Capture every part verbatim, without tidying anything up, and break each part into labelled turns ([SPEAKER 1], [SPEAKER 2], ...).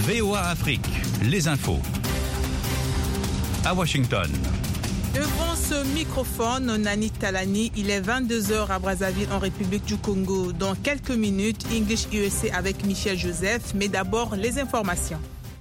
[SPEAKER 1] V O A Afrique, les infos. À Washington.
[SPEAKER 2] Devant ce microphone, Nani Talani, il est vingt-deux heures à Brazzaville en République du Congo. Dans quelques minutes, English U S A avec Michel Joseph, mais d'abord les informations.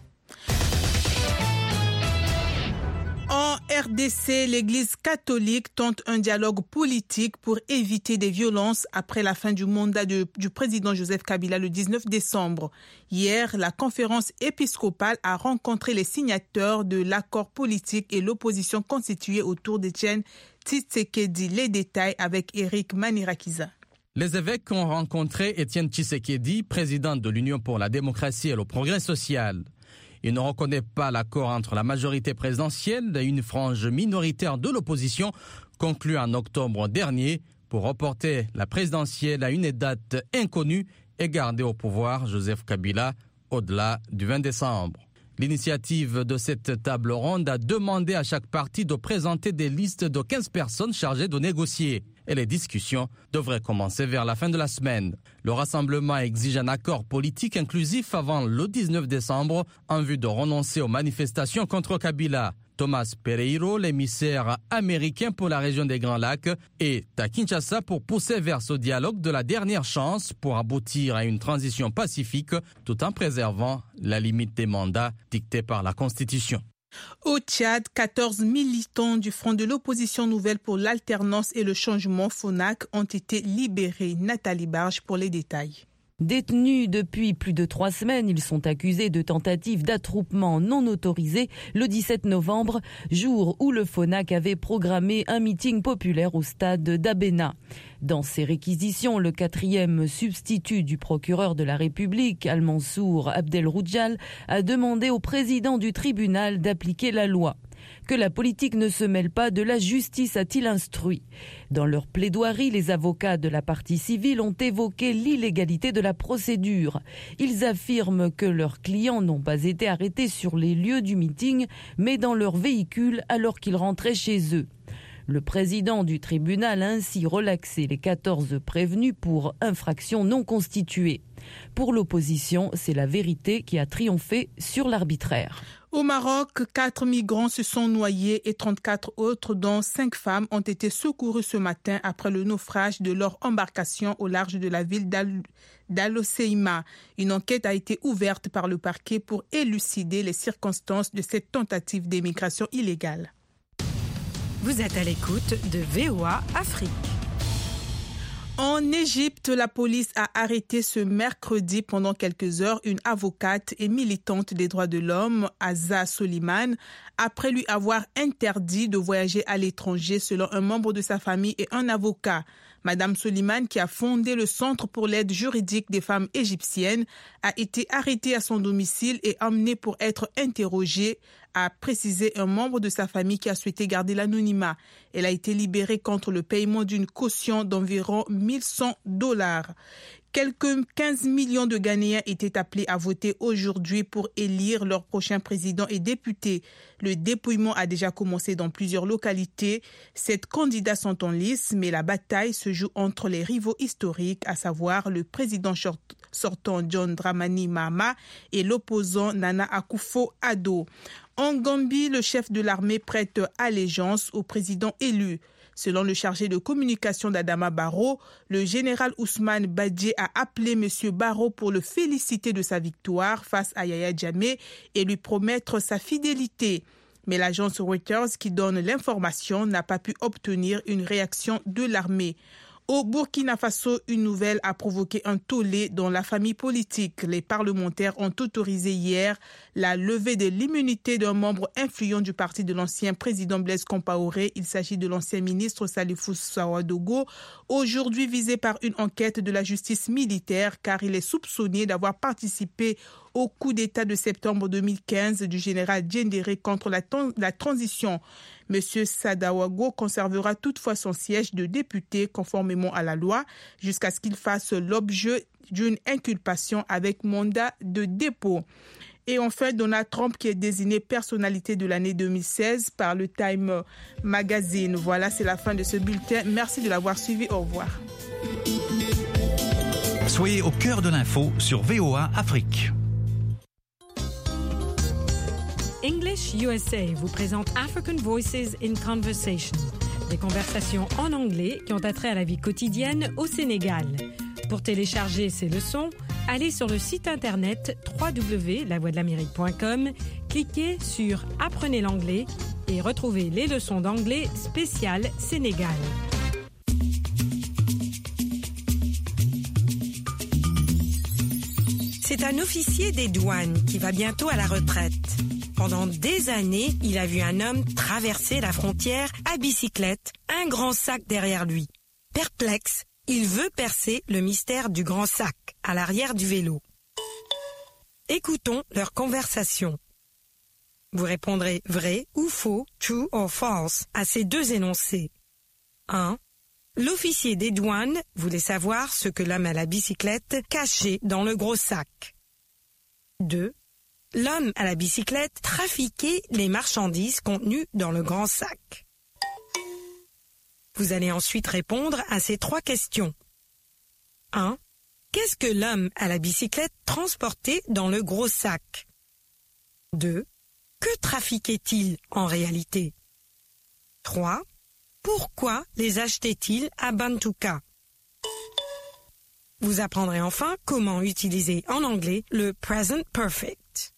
[SPEAKER 2] En R D C, l'Église catholique tente un dialogue politique pour éviter des violences après la fin du mandat de, du président Joseph Kabila le dix-neuf décembre. Hier, la conférence épiscopale a rencontré les signataires de l'accord politique et l'opposition constituée autour d'Etienne Tshisekedi. Les détails avec Eric Manirakiza.
[SPEAKER 3] Les évêques ont rencontré Etienne Tshisekedi, président de l'Union pour la démocratie et le progrès social. Il ne reconnaît pas l'accord entre la majorité présidentielle et une frange minoritaire de l'opposition conclu en octobre dernier pour reporter la présidentielle à une date inconnue et garder au pouvoir Joseph Kabila au-delà du vingt décembre. L'initiative de cette table ronde a demandé à chaque parti de présenter des listes de quinze personnes chargées de négocier. Et les discussions devraient commencer vers la fin de la semaine. Le rassemblement exige un accord politique inclusif avant le dix-neuf décembre en vue de renoncer aux manifestations contre Kabila. Thomas Pereiro, l'émissaire américain pour la région des Grands Lacs, est à Kinshasa pour pousser vers ce dialogue de la dernière chance pour aboutir à une transition pacifique tout en préservant la limite des mandats dictée par la Constitution.
[SPEAKER 2] Au Tchad, quatorze militants du Front de l'opposition nouvelle pour l'alternance et le changement FONAC ont été libérés. Nathalie Barge pour les détails.
[SPEAKER 4] Détenus depuis plus de trois semaines, ils sont accusés de tentative d'attroupement non autorisé le dix-sept novembre, jour où le FONAC avait programmé un meeting populaire au stade d'Abena. Dans ses réquisitions, le quatrième substitut du procureur de la République, Al-Mansour Abdelroudjal, a demandé au président du tribunal d'appliquer la loi. Que la politique ne se mêle pas de la justice, a-t-il instruit. Dans leur plaidoirie, les avocats de la partie civile ont évoqué l'illégalité de la procédure. Ils affirment que leurs clients n'ont pas été arrêtés sur les lieux du meeting, mais dans leur véhicule alors qu'ils rentraient chez eux. Le président du tribunal a ainsi relaxé les quatorze prévenus pour infraction non constituée. Pour l'opposition, c'est la vérité qui a triomphé sur l'arbitraire.
[SPEAKER 2] Au Maroc, quatre migrants se sont noyés et trente-quatre autres, dont cinq femmes, ont été secourus ce matin après le naufrage de leur embarcation au large de la ville d'Al- d'Al-Hoceima. Une enquête a été ouverte par le parquet pour élucider les circonstances de cette tentative d'émigration illégale.
[SPEAKER 5] Vous êtes à l'écoute de V O A Afrique.
[SPEAKER 2] En Égypte, la police a arrêté ce mercredi pendant quelques heures une avocate et militante des droits de l'homme, Aza Soliman, après lui avoir interdit de voyager à l'étranger selon un membre de sa famille et un avocat. Madame Soliman, qui a fondé le Centre pour l'aide juridique des femmes égyptiennes, a été arrêtée à son domicile et emmenée pour être interrogée, a précisé un membre de sa famille qui a souhaité garder l'anonymat. Elle a été libérée contre le paiement d'une caution d'environ mille cent dollars. Quelques quinze millions de Ghanéens étaient appelés à voter aujourd'hui pour élire leur prochain président et député. Le dépouillement a déjà commencé dans plusieurs localités. Sept candidats sont en lice, mais la bataille se joue entre les rivaux historiques, à savoir le président sortant John Dramani Mahama et l'opposant Nana Akufo-Addo. En Gambie, le chef de l'armée prête allégeance au président élu. Selon le chargé de communication d'Adama Barrow, le général Ousmane Badji a appelé M. Barrow pour le féliciter de sa victoire face à Yaya Jammeh et lui promettre sa fidélité. Mais l'agence Reuters, qui donne l'information, n'a pas pu obtenir une réaction de l'armée. Au Burkina Faso, une nouvelle a provoqué un tollé dans la famille politique. Les parlementaires ont autorisé hier la levée de l'immunité d'un membre influent du parti de l'ancien président Blaise Compaoré. Il s'agit de l'ancien ministre Salifou Sawadogo, aujourd'hui visé par une enquête de la justice militaire car il est soupçonné d'avoir participé au coup d'État de septembre deux mille quinze du général Diendéré contre la, ton- la transition. Monsieur Sadawago conservera toutefois son siège de député conformément à la loi jusqu'à ce qu'il fasse l'objet d'une inculpation avec mandat de dépôt. Et enfin, Donald Trump qui est désigné personnalité de l'année deux mille seize par le Time Magazine. Voilà, c'est la fin de ce bulletin. Merci de l'avoir suivi. Au revoir.
[SPEAKER 1] Soyez au cœur de l'info sur V O A Afrique.
[SPEAKER 5] English U S A vous présente African Voices in Conversation, des conversations en anglais qui ont attrait à la vie quotidienne au Sénégal. Pour télécharger ces leçons, allez sur le site internet w w w point la voix de l'amérique point com, cliquez sur Apprenez l'anglais et retrouvez les leçons d'anglais spéciales Sénégal.
[SPEAKER 6] C'est un officier des douanes qui va bientôt à la retraite. Pendant des années, il a vu un homme traverser la frontière à bicyclette, un grand sac derrière lui. Perplexe, il veut percer le mystère du grand sac à l'arrière du vélo. Écoutons leur conversation. Vous répondrez vrai ou faux, true or false, à ces deux énoncés. un. L'officier des douanes voulait savoir ce que l'homme à la bicyclette cachait dans le gros sac. deux. L'homme à la bicyclette trafiquait les marchandises contenues dans le grand sac. Vous allez ensuite répondre à ces trois questions. un. Qu'est-ce que l'homme à la bicyclette transportait dans le gros sac? deux. Que trafiquait-il en réalité? trois. Pourquoi les achetait-il à Bantuka? Vous apprendrez enfin comment utiliser en anglais le present perfect.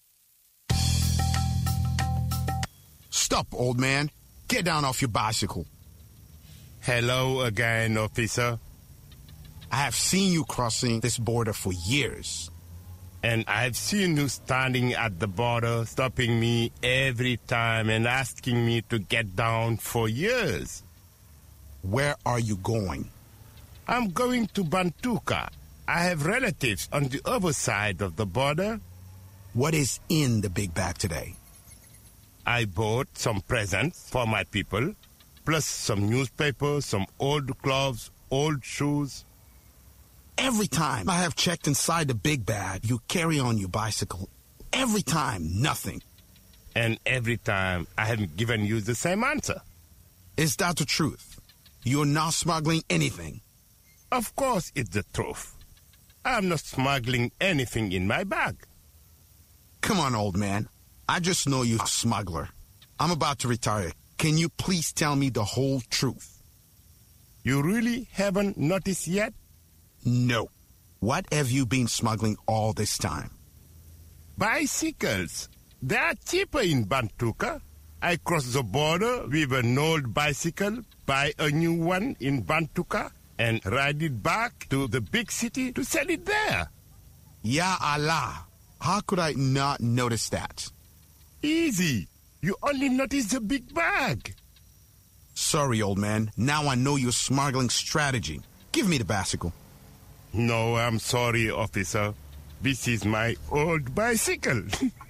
[SPEAKER 7] Stop, old man. Get down off your bicycle.
[SPEAKER 8] Hello again, officer.
[SPEAKER 7] I have seen you crossing this border for years.
[SPEAKER 8] And I've seen you standing at the border, stopping me every time and asking me to get down for years.
[SPEAKER 7] Where are you going?
[SPEAKER 8] I'm going to Bantuka. I have relatives on the other side of the border.
[SPEAKER 7] What is in the big bag today?
[SPEAKER 8] I bought some presents for my people, plus some newspapers, some old clothes, old shoes.
[SPEAKER 7] Every time I have checked inside the big bag you carry on your bicycle, every time, nothing.
[SPEAKER 8] And every time I have given you the same answer.
[SPEAKER 7] Is that the truth? You're not smuggling anything?
[SPEAKER 8] Of course it's the truth. I'm not smuggling anything in my bag.
[SPEAKER 7] Come on, old man. I just know you're a smuggler. I'm about to retire. Can you please tell me the whole truth?
[SPEAKER 8] You really haven't noticed yet?
[SPEAKER 7] No. What have you been smuggling all this time?
[SPEAKER 8] Bicycles. They are cheaper in Bantuka. I cross the border with an old bicycle, buy a new one in Bantuka, and ride it back to the big city to sell it there.
[SPEAKER 7] Ya Allah. How could I not notice that?
[SPEAKER 8] Easy. You only notice the big bag.
[SPEAKER 7] Sorry, old man. Now I know your smuggling strategy. Give me the bicycle.
[SPEAKER 8] No, I'm sorry, officer. This is my old bicycle.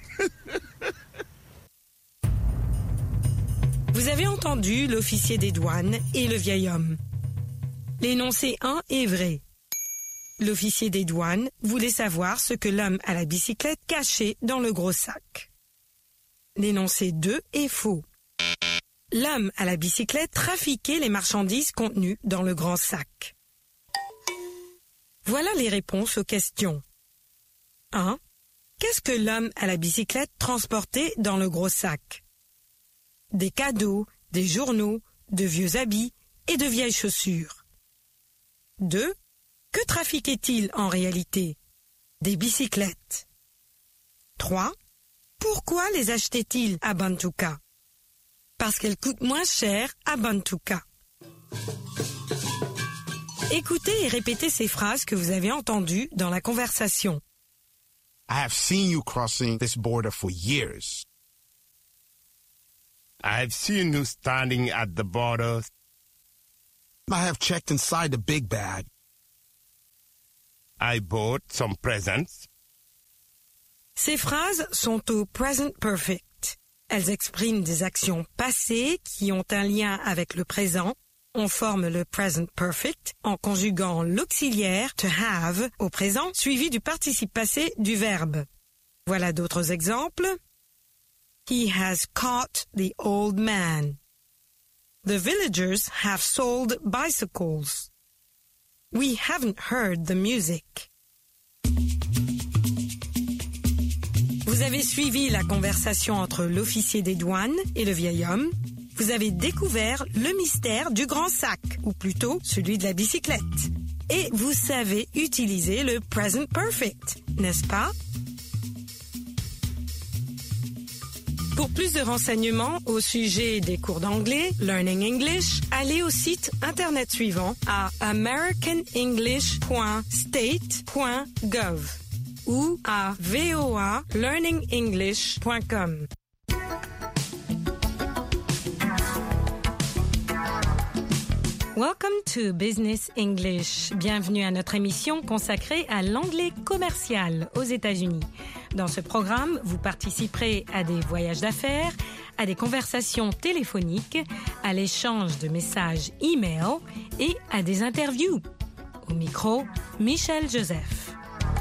[SPEAKER 6] Vous avez entendu l'officier des douanes et le vieil homme. L'énoncé un est vrai. L'officier des douanes voulait savoir ce que l'homme à la bicyclette cachait dans le gros sac. L'énoncé deux est faux. L'homme à la bicyclette trafiquait les marchandises contenues dans le grand sac. Voilà les réponses aux questions. un. Qu'est-ce que l'homme à la bicyclette transportait dans le gros sac? Des cadeaux, des journaux, de vieux habits et de vieilles chaussures. deux. Que trafiquait-il en réalité? Des bicyclettes. trois. Pourquoi les achetait-il à Bantuka? Parce qu'elles coûtent moins cher à Bantuka. Écoutez et répétez ces phrases que vous avez entendues dans la conversation.
[SPEAKER 7] I have seen you crossing this border for years.
[SPEAKER 8] I've seen you standing at the border.
[SPEAKER 7] I have checked inside the big bag.
[SPEAKER 8] I bought some presents.
[SPEAKER 6] Ces phrases sont au present perfect. Elles expriment des actions passées qui ont un lien avec le présent. On forme le present perfect en conjuguant l'auxiliaire to have au présent suivi du participe passé du verbe. Voilà d'autres exemples. He has caught the old man. The villagers have sold bicycles. We haven't heard the music. Vous avez suivi la conversation entre l'officier des douanes et le vieil homme. Vous avez découvert le mystère du grand sac, ou plutôt celui de la bicyclette. Et vous savez utiliser le present perfect, n'est-ce pas? Pour plus de renseignements au sujet des cours d'anglais, Learning English, allez au site internet suivant à american english point state point gov ou à v o a learning english point com. Welcome to Business English. Bienvenue à notre émission consacrée à l'anglais commercial aux États-Unis. Dans ce programme, vous participerez à des voyages d'affaires, à des conversations téléphoniques, à l'échange de messages e-mail et à des interviews. Au micro, Michel Joseph.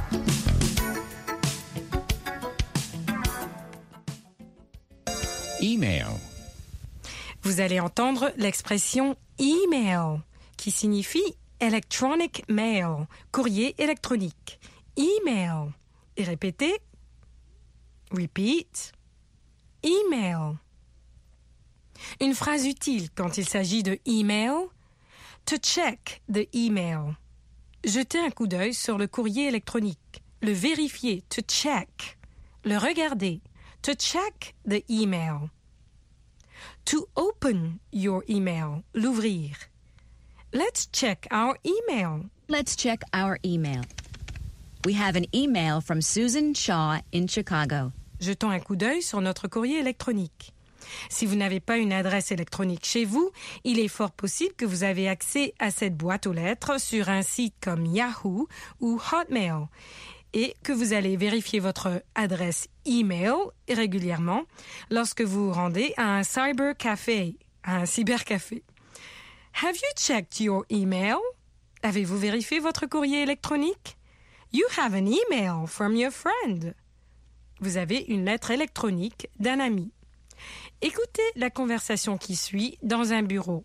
[SPEAKER 1] Email.
[SPEAKER 6] Vous allez entendre l'expression email, qui signifie electronic mail, courrier électronique. Email. Et répétez. Repeat. Email. Une phrase utile quand il s'agit de email. To check the email. Jeter un coup d'œil sur le courrier électronique. Le vérifier. To check. Le regarder. To check the email. To open your email. L'ouvrir. Let's check our email.
[SPEAKER 9] Let's check our email. We have an email from Susan Shaw in Chicago.
[SPEAKER 6] Jetons un coup d'œil sur notre courrier électronique. Si vous n'avez pas une adresse électronique chez vous, il est fort possible que vous avez accès à cette boîte aux lettres sur un site comme Yahoo ou Hotmail et que vous allez vérifier votre adresse email régulièrement lorsque vous vous rendez à un cybercafé, à un cybercafé. Have you checked your email? Avez-vous vérifié votre courrier électronique? You have an email from your friend. Vous avez une lettre électronique d'un ami. Écoutez la conversation qui suit dans un bureau.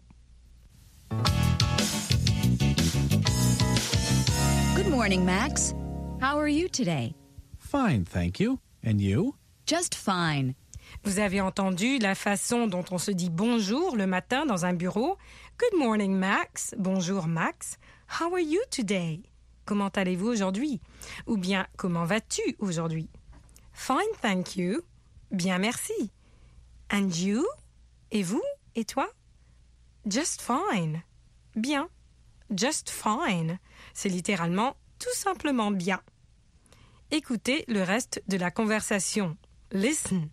[SPEAKER 9] Good morning, Max. How are you today?
[SPEAKER 10] Fine, thank you. And you?
[SPEAKER 9] Just fine.
[SPEAKER 6] Vous avez entendu la façon dont on se dit bonjour le matin dans un bureau. Good morning, Max. Bonjour, Max. How are you today? Comment allez-vous aujourd'hui? Ou bien, comment vas-tu aujourd'hui? Fine, thank you. Bien, merci. And you? Et vous? Et toi? Just fine. Bien. Just fine. C'est littéralement tout simplement bien. Écoutez le reste de la conversation. Listen.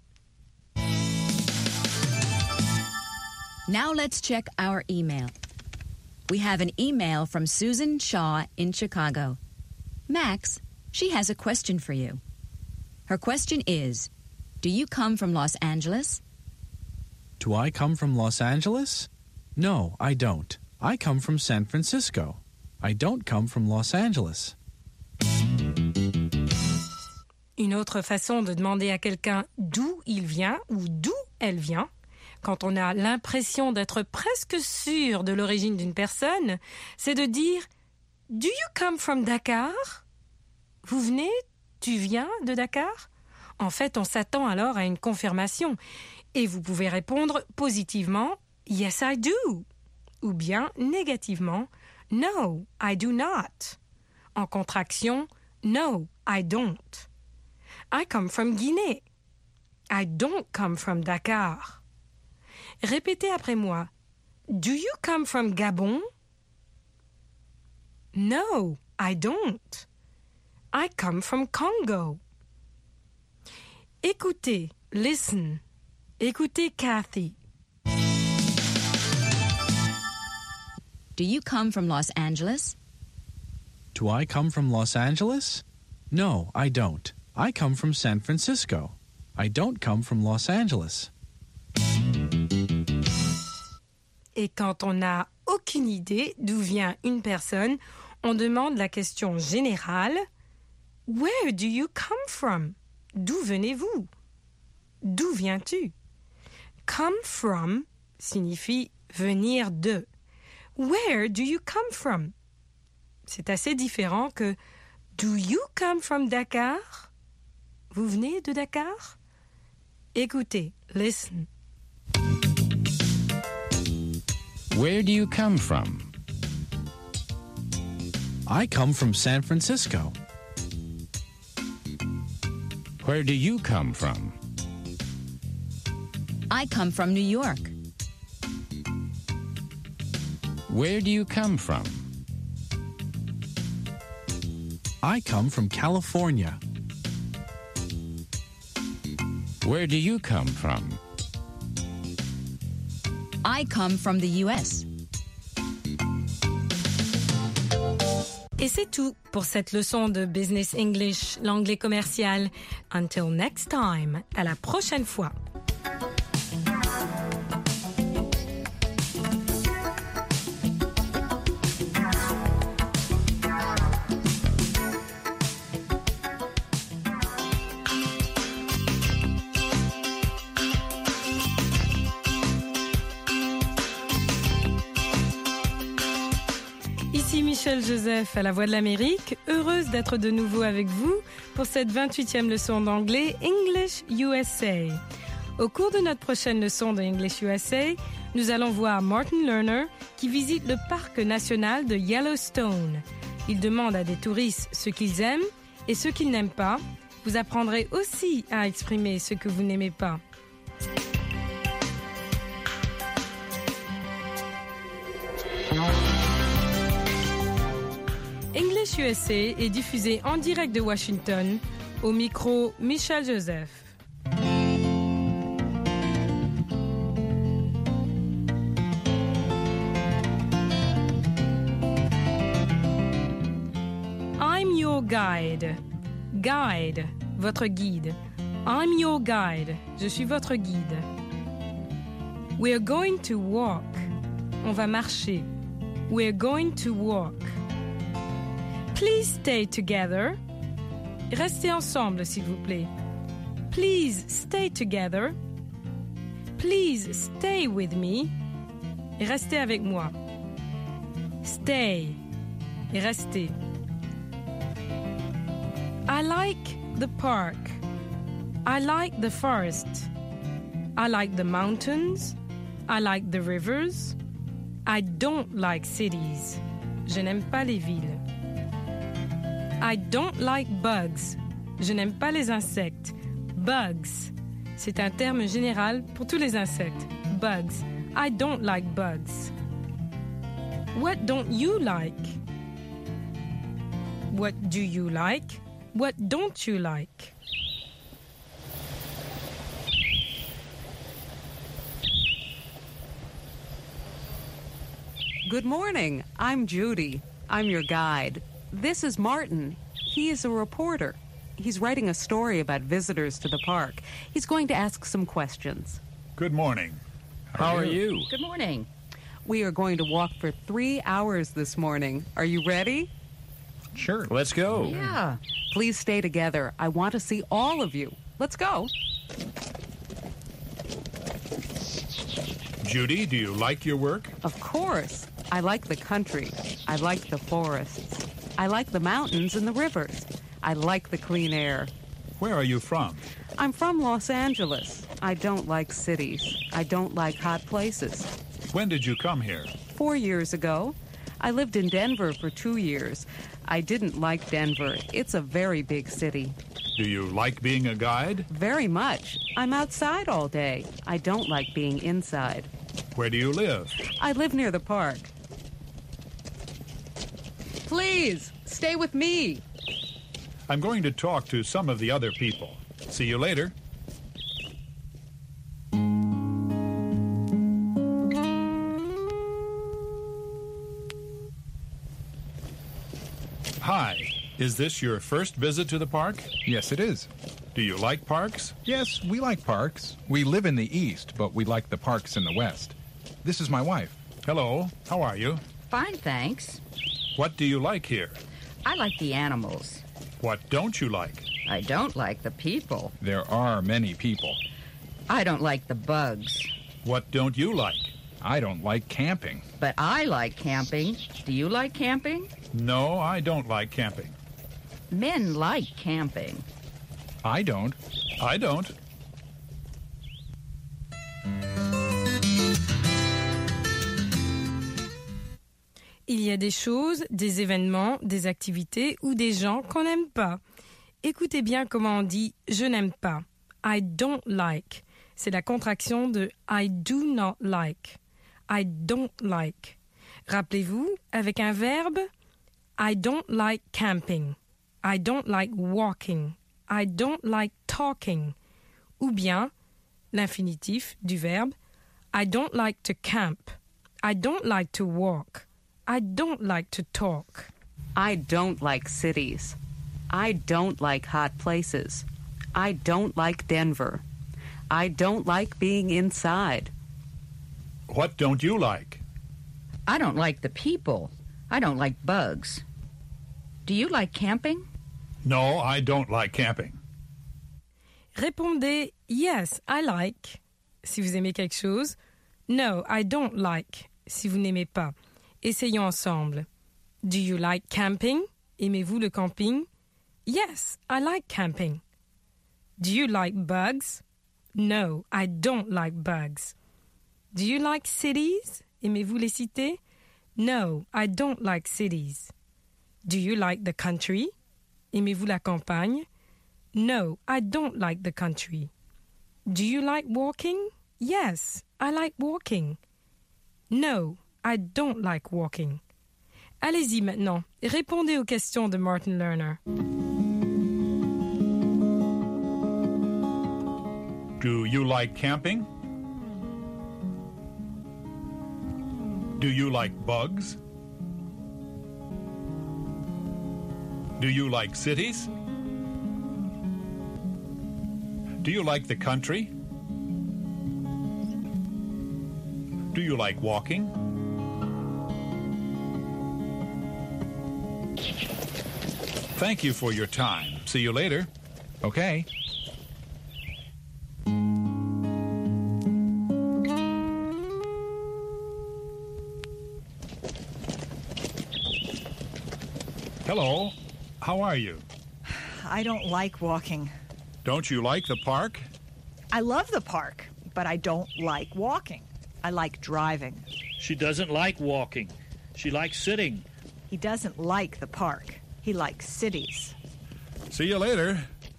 [SPEAKER 9] Now let's check our email. We have an email from Susan Shaw in Chicago. Max, she has a question for you. Her question is, do you come from Los Angeles?
[SPEAKER 10] Do I come from Los Angeles? No, I don't. I come from San Francisco. I don't come from Los Angeles.
[SPEAKER 6] Une autre façon de demander à quelqu'un d'où il vient ou d'où elle vient, quand on a l'impression d'être presque sûr de l'origine d'une personne, c'est de dire « Do you come from Dakar ?» Vous venez, tu viens de Dakar? En fait, on s'attend alors à une confirmation et vous pouvez répondre positivement « Yes, I do » ou bien négativement « No, I do not ». En contraction « No, I don't ». I come from Guinée. I don't come from Dakar. Répétez après moi. Do you come from Gabon? No, I don't. I come from Congo. Écoutez, listen. Écoutez Kathy.
[SPEAKER 9] Do you come from Los Angeles?
[SPEAKER 10] Do I come from Los Angeles? No, I don't. I come from San Francisco. I don't come from Los Angeles.
[SPEAKER 6] Et quand on n'a aucune idée d'où vient une personne, on demande la question générale « Where do you come from ?» D'où venez-vous? D'où viens-tu? Come from signifie venir de. Where do you come from? C'est assez différent que Do you come from Dakar?
[SPEAKER 5] Vous venez de Dakar? Écoutez, listen.
[SPEAKER 11] Where do you come from?
[SPEAKER 10] I come from San Francisco.
[SPEAKER 11] Where do you come from?
[SPEAKER 9] I come from New York.
[SPEAKER 11] Where do you come from?
[SPEAKER 10] I come from California.
[SPEAKER 11] Where do you come from?
[SPEAKER 9] I come from the U S.
[SPEAKER 5] Et c'est tout pour cette leçon de Business English, l'anglais commercial. Until next time, à la prochaine fois. Ici Michel Joseph à la Voix de l'Amérique, heureuse d'être de nouveau avec vous pour cette vingt-huitième leçon d'anglais English U S A. Au cours de notre prochaine leçon de English U S A, nous allons voir Martin Lerner qui visite le parc national de Yellowstone. Il demande à des touristes ce qu'ils aiment et ce qu'ils n'aiment pas. Vous apprendrez aussi à exprimer ce que vous n'aimez pas. English U S A est diffusé en direct de Washington, au micro Michel Joseph. I'm your guide. Guide, votre guide. I'm your guide. Je suis votre guide. We're going to walk. On va marcher. We're going to walk. Please stay together. Restez ensemble, s'il vous plaît. Please stay together. Please stay with me. Et restez avec moi. Stay. Et restez. I like the park. I like the forest. I like the mountains. I like the rivers. I don't like cities. Je n'aime pas les villes. I don't like bugs. Je n'aime pas les insectes. Bugs. C'est un terme général pour tous les insectes. Bugs. I don't like bugs. What don't you like? What do you like? What don't you like?
[SPEAKER 12] Good morning. I'm Judy. I'm your guide. This is Martin. He is a reporter. He's writing a story about visitors to the park. He's going to ask some questions.
[SPEAKER 13] Good morning.
[SPEAKER 11] How, How are you? you?
[SPEAKER 9] Good morning.
[SPEAKER 12] We are going to walk for three hours this morning. Are you ready?
[SPEAKER 13] Sure.
[SPEAKER 11] Let's go.
[SPEAKER 9] Yeah.
[SPEAKER 12] Please stay together. I want to see all of you. Let's go.
[SPEAKER 13] Judy, do you like your work?
[SPEAKER 12] Of course. I like the country. I like the forests. I like the mountains and the rivers. I like the clean air.
[SPEAKER 13] Where are you from?
[SPEAKER 12] I'm from Los Angeles. I don't like cities. I don't like hot places.
[SPEAKER 13] When did you come here?
[SPEAKER 12] Four years ago. I lived in Denver for two years. I didn't like Denver. It's a very big city.
[SPEAKER 13] Do you like being a guide?
[SPEAKER 12] Very much. I'm outside all day. I don't like being inside.
[SPEAKER 13] Where do you live?
[SPEAKER 12] I live near the park. Please, stay with me.
[SPEAKER 13] I'm going to talk to some of the other people. See you later. Hi, is this your first visit to the park?
[SPEAKER 14] Yes, it is.
[SPEAKER 13] Do you like parks?
[SPEAKER 14] Yes, we like parks. We live in the east, but we like the parks in the west. This is my wife.
[SPEAKER 13] Hello, how are you?
[SPEAKER 15] Fine, thanks.
[SPEAKER 13] What do you like here?
[SPEAKER 15] I like the animals.
[SPEAKER 13] What don't you like?
[SPEAKER 15] I don't like the people.
[SPEAKER 14] There are many people.
[SPEAKER 15] I don't like the bugs.
[SPEAKER 13] What don't you like?
[SPEAKER 14] I don't like camping.
[SPEAKER 15] But I like camping. Do you like camping?
[SPEAKER 13] No, I don't like camping.
[SPEAKER 15] Men like camping.
[SPEAKER 14] I don't.
[SPEAKER 13] I don't.
[SPEAKER 5] Il y a des choses, des événements, des activités ou des gens qu'on n'aime pas. Écoutez bien comment on dit « je n'aime pas ». I don't like. C'est la contraction de I do not like. I don't like. Rappelez-vous, avec un verbe, I don't like camping. I don't like walking. I don't like talking. Ou bien l'infinitif du verbe, I don't like to camp. I don't like to walk. I don't like to talk.
[SPEAKER 12] I don't like cities. I don't like hot places. I don't like Denver. I don't like being inside.
[SPEAKER 13] What don't you like?
[SPEAKER 15] I don't like the people. I don't like bugs. Do you like camping?
[SPEAKER 13] No, I don't like camping.
[SPEAKER 5] Répondez yes, I like si vous aimez quelque chose. No, I don't like si vous n'aimez pas. Essayons ensemble. Do you like camping? Aimez-vous le camping? Yes, I like camping. Do you like bugs? No, I don't like bugs. Do you like cities? Aimez-vous les cités? No, I don't like cities. Do you like the country? Aimez-vous la campagne? No, I don't like the country. Do you like walking? Yes, I like walking. No, I don't like walking. Allez-y maintenant, répondez aux questions de Martin Lerner.
[SPEAKER 13] Do you like camping? Do you like bugs? Do you like cities? Do you like the country? Do you like walking? Thank you for your time. See you later.
[SPEAKER 14] Okay.
[SPEAKER 13] Hello. How are you?
[SPEAKER 16] I don't like walking.
[SPEAKER 13] Don't you like the park?
[SPEAKER 16] I love the park, but I don't like walking. I like driving.
[SPEAKER 17] She doesn't like walking. She likes sitting.
[SPEAKER 16] He doesn't like the park. He likes cities.
[SPEAKER 13] See you later.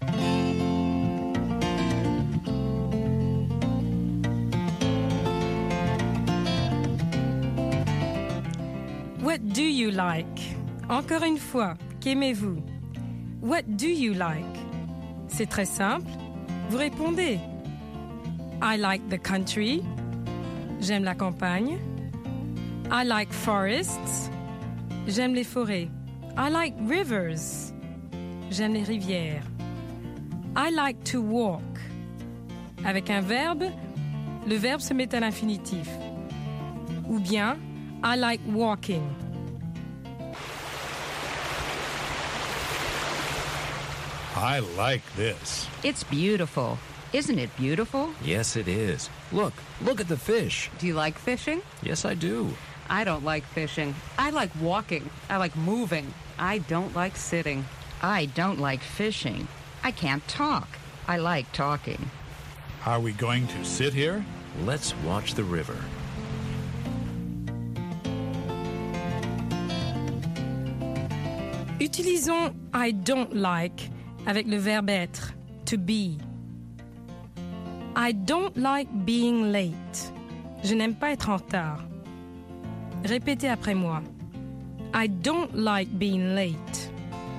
[SPEAKER 5] What do you like? Encore une fois, qu'aimez-vous? What do you like? C'est très simple. Vous répondez. I like the country. J'aime la campagne. I like forests. J'aime les forêts. I like rivers. J'aime les rivières. I like to walk. Avec un verbe, le verbe se met à l'infinitif. Ou bien, I like walking.
[SPEAKER 11] I like this.
[SPEAKER 15] It's beautiful. Isn't it beautiful?
[SPEAKER 11] Yes, it is. Look, look at the fish.
[SPEAKER 12] Do you like fishing?
[SPEAKER 11] Yes, I do.
[SPEAKER 12] I don't like fishing. I like walking. I like moving. I don't like sitting.
[SPEAKER 15] I don't like fishing. I can't talk. I like talking.
[SPEAKER 13] Are we going to sit here?
[SPEAKER 11] Let's watch the river.
[SPEAKER 5] Utilisons I don't like avec le verbe être, to be. I don't like being late. Je n'aime pas être en retard. Répétez après moi. I don't like being late.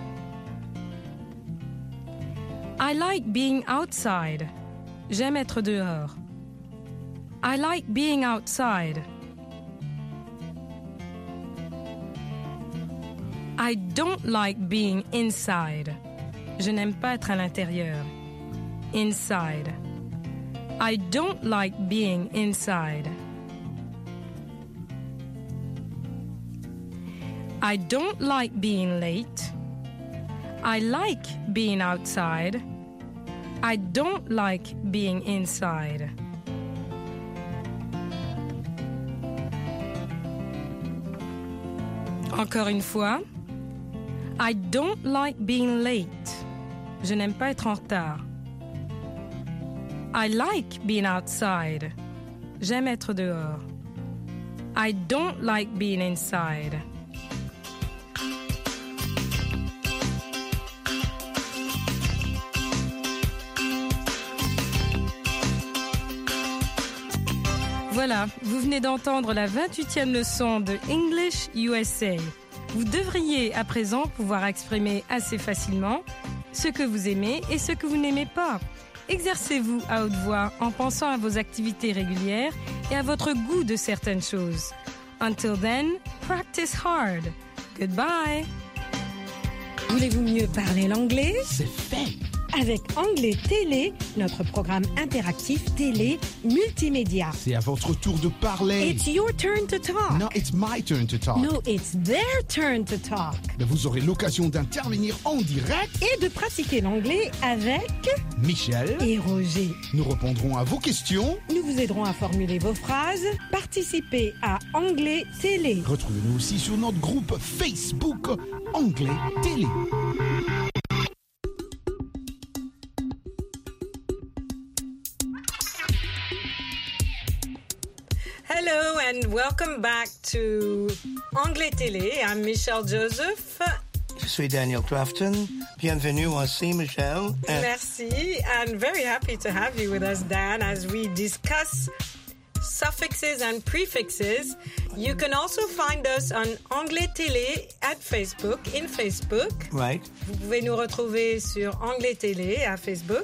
[SPEAKER 5] I like being outside. J'aime être dehors. I like being outside. I don't like being inside. Je n'aime pas être à l'intérieur. Inside. I don't like being inside. I don't like being late. I like being outside. I don't like being inside. Encore une fois. I don't like being late. Je n'aime pas être en retard. I like being outside. J'aime être dehors. I don't like being inside. Voilà, vous venez d'entendre la vingt-huitième leçon de English U S A. Vous devriez à présent pouvoir exprimer assez facilement ce que vous aimez et ce que vous n'aimez pas. Exercez-vous à haute voix en pensant à vos activités régulières et à votre goût de certaines choses. Until then, practice hard. Goodbye. Voulez-vous mieux parler l'anglais?
[SPEAKER 18] C'est fait.
[SPEAKER 5] Avec Anglais Télé, notre programme interactif télé multimédia.
[SPEAKER 18] C'est à votre tour de parler.
[SPEAKER 5] It's your turn to talk.
[SPEAKER 18] No, it's my turn to talk.
[SPEAKER 5] No, it's their turn to talk.
[SPEAKER 18] Mais vous aurez l'occasion d'intervenir en direct
[SPEAKER 5] et de pratiquer l'anglais avec
[SPEAKER 18] Michel
[SPEAKER 5] et Roger.
[SPEAKER 18] Nous répondrons à vos questions.
[SPEAKER 5] Nous vous aiderons à formuler vos phrases. Participez à Anglais Télé.
[SPEAKER 18] Retrouvez-nous aussi sur notre groupe Facebook Anglais Télé.
[SPEAKER 6] Hello and welcome back to Anglais Télé. I'm Michelle Joseph.
[SPEAKER 19] Je suis Daniel Crafton. Bienvenue aussi, Michelle.
[SPEAKER 6] Merci, and very happy to have you with us, Dan, as we discuss suffixes and prefixes. You can also find us on Anglais Télé at Facebook, in Facebook.
[SPEAKER 19] Right.
[SPEAKER 6] Vous pouvez nous retrouver sur Anglais Télé à Facebook.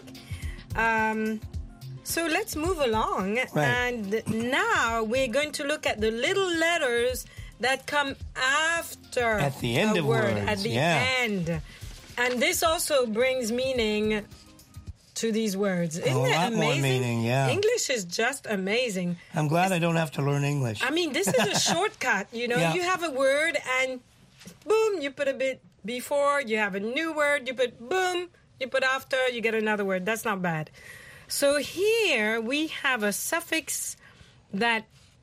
[SPEAKER 6] Um, So let's move along.
[SPEAKER 19] Right.
[SPEAKER 6] And now we're going to look at the little letters that come after
[SPEAKER 19] at the end
[SPEAKER 6] a
[SPEAKER 19] of
[SPEAKER 6] word,
[SPEAKER 19] words.
[SPEAKER 6] at the
[SPEAKER 19] yeah.
[SPEAKER 6] end. And this also brings meaning to these words. Isn't
[SPEAKER 19] a
[SPEAKER 6] it
[SPEAKER 19] lot
[SPEAKER 6] amazing?
[SPEAKER 19] More meaning, yeah.
[SPEAKER 6] English is just amazing.
[SPEAKER 19] I'm glad it's, I don't have to learn English.
[SPEAKER 6] I mean, this is a shortcut. You know,
[SPEAKER 19] yeah.
[SPEAKER 6] you have a word and boom, you put a bit before, you have a new word, you put boom, you put after, you get another word. That's not bad. So here we have a suffix that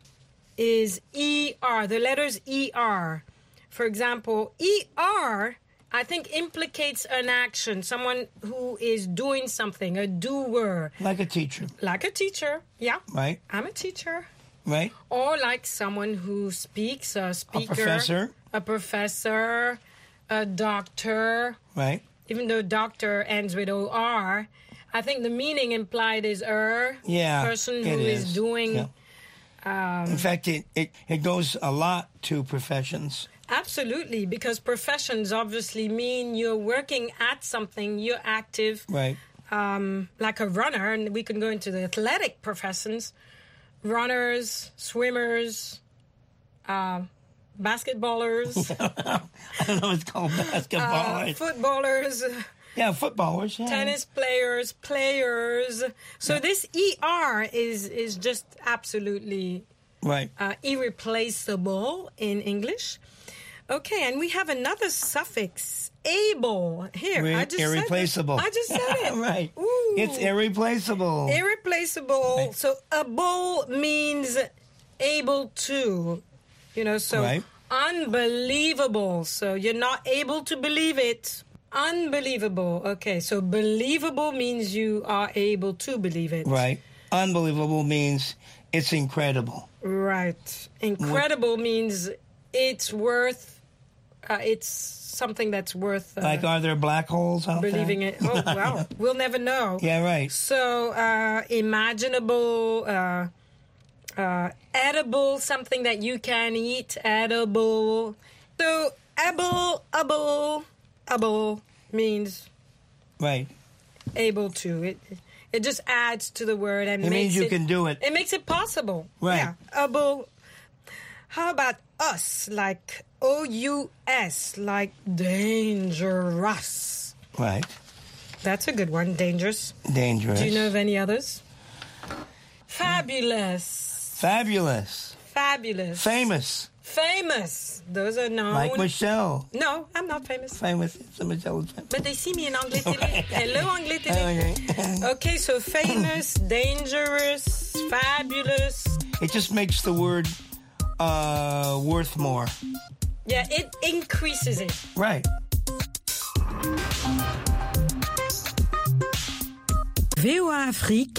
[SPEAKER 6] is E R, the letters E R. For example, E R, I think, implicates an action, someone who is doing something, a doer.
[SPEAKER 19] Like a teacher.
[SPEAKER 6] Like a teacher, yeah.
[SPEAKER 19] Right.
[SPEAKER 6] I'm a teacher.
[SPEAKER 19] Right.
[SPEAKER 6] Or like someone who speaks, a speaker.
[SPEAKER 19] A professor.
[SPEAKER 6] A professor, a doctor.
[SPEAKER 19] Right.
[SPEAKER 6] Even though doctor ends with O R, I think the meaning implied is er,
[SPEAKER 19] yeah,
[SPEAKER 6] person who
[SPEAKER 19] is.
[SPEAKER 6] is doing.
[SPEAKER 19] Yeah.
[SPEAKER 6] Um,
[SPEAKER 19] In fact, it, it, it goes a lot to professions.
[SPEAKER 6] Absolutely, because professions obviously mean you're working at something, you're active.
[SPEAKER 19] Right.
[SPEAKER 6] Um, like a runner, and we can go into the athletic professions. Runners, swimmers, uh, basketballers.
[SPEAKER 19] I don't know what's called basketball.
[SPEAKER 6] Uh, footballers.
[SPEAKER 19] Yeah, footballers. Yeah.
[SPEAKER 6] Tennis players, players. So yeah. This E R is is just absolutely
[SPEAKER 19] right,
[SPEAKER 6] uh, irreplaceable in English. Okay, and we have another suffix, able. Here,
[SPEAKER 19] Re-
[SPEAKER 6] I just
[SPEAKER 19] irreplaceable.
[SPEAKER 6] said it. I just said it.
[SPEAKER 19] Right.
[SPEAKER 6] Ooh.
[SPEAKER 19] It's irreplaceable.
[SPEAKER 6] Irreplaceable.
[SPEAKER 19] Right.
[SPEAKER 6] So able means able to. You know, so
[SPEAKER 19] right.
[SPEAKER 6] Unbelievable. So you're not able to believe it. Unbelievable. Okay, so believable means you are able to believe it.
[SPEAKER 19] Right. Unbelievable means it's incredible.
[SPEAKER 6] Right. Incredible what? means it's worth, uh, it's something that's worth... Uh,
[SPEAKER 19] like, are there black holes out
[SPEAKER 6] believing
[SPEAKER 19] there?
[SPEAKER 6] Believing it. Oh, well, we'll never know.
[SPEAKER 19] Yeah, right.
[SPEAKER 6] So, uh, imaginable, uh, uh, edible, something that you can eat, edible. So, able, able... Able means
[SPEAKER 19] right,
[SPEAKER 6] able to. It it just adds to the word and
[SPEAKER 19] it
[SPEAKER 6] makes
[SPEAKER 19] means you
[SPEAKER 6] it,
[SPEAKER 19] can do it.
[SPEAKER 6] It makes it possible.
[SPEAKER 19] Right.
[SPEAKER 6] Yeah. Able. How about us? Like O U S, like dangerous.
[SPEAKER 19] Right.
[SPEAKER 6] That's a good one. Dangerous.
[SPEAKER 19] Dangerous.
[SPEAKER 6] Do you know of any others? Fabulous.
[SPEAKER 19] Fabulous.
[SPEAKER 6] Fabulous.
[SPEAKER 19] Famous.
[SPEAKER 6] Famous. Those are known.
[SPEAKER 19] Like Michelle.
[SPEAKER 6] No, I'm not famous.
[SPEAKER 19] Famous. So Michelle is famous.
[SPEAKER 6] But they see me in Anglais Télé. Hello, Anglais Télé.
[SPEAKER 19] Okay.
[SPEAKER 6] Okay, so famous, dangerous, fabulous.
[SPEAKER 19] It just makes the word uh, worth more.
[SPEAKER 6] Yeah, it increases it.
[SPEAKER 19] Right.
[SPEAKER 6] V O A Afrique,